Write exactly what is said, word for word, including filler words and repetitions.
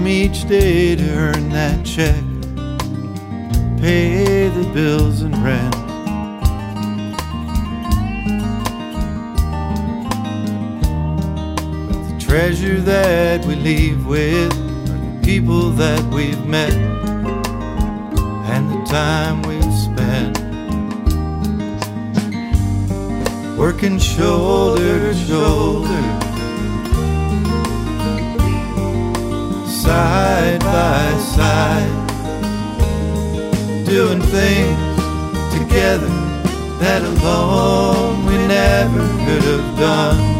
each day to earn that check, pay the bills and rent. But the treasure that we leave with are the people that we've met and the time we've spent working shoulder to shoulder, side by side, doing things together that alone we never could have done.